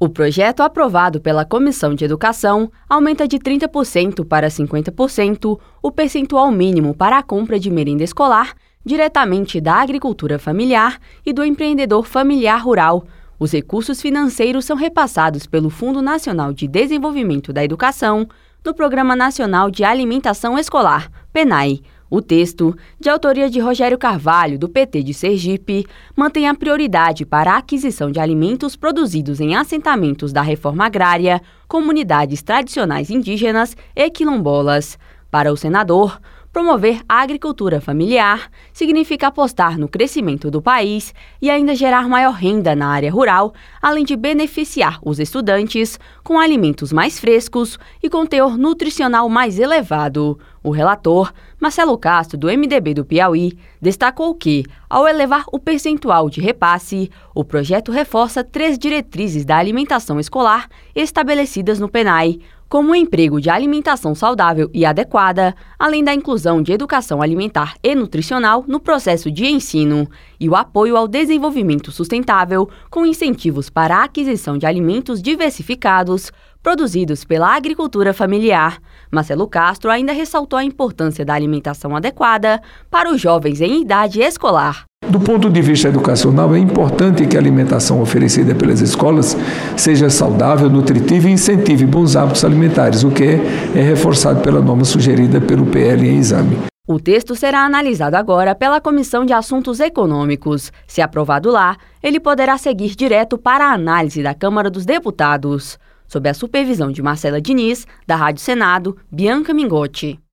O projeto aprovado pela Comissão de Educação aumenta de 30% para 50% o percentual mínimo para a compra de merenda escolar diretamente da agricultura familiar e do empreendedor familiar rural. Os recursos financeiros são repassados pelo Fundo Nacional de Desenvolvimento da Educação no Programa Nacional de Alimentação Escolar, PNAE. O texto, de autoria de Rogério Carvalho, do PT de Sergipe, mantém a prioridade para a aquisição de alimentos produzidos em assentamentos da reforma agrária, comunidades tradicionais indígenas e quilombolas. Para o senador, promover a agricultura familiar significa apostar no crescimento do país e ainda gerar maior renda na área rural, além de beneficiar os estudantes com alimentos mais frescos e com teor nutricional mais elevado. O relator, Marcelo Castro, do MDB do Piauí, destacou que, ao elevar o percentual de repasse, o projeto reforça 3 diretrizes da alimentação escolar estabelecidas no PNAE, como o emprego de alimentação saudável e adequada, além da inclusão de educação alimentar e nutricional no processo de ensino, e o apoio ao desenvolvimento sustentável, com incentivos para a aquisição de alimentos diversificados, produzidos pela agricultura familiar. Marcelo Castro ainda ressaltou a importância da alimentação adequada para os jovens em idade escolar. Do ponto de vista educacional, é importante que a alimentação oferecida pelas escolas seja saudável, nutritiva e incentive bons hábitos alimentares, o que é reforçado pela norma sugerida pelo PL em exame. O texto será analisado agora pela Comissão de Assuntos Econômicos. Se aprovado lá, ele poderá seguir direto para a análise da Câmara dos Deputados. Sob a supervisão de Marcela Diniz, da Rádio Senado, Bianca Mingotti.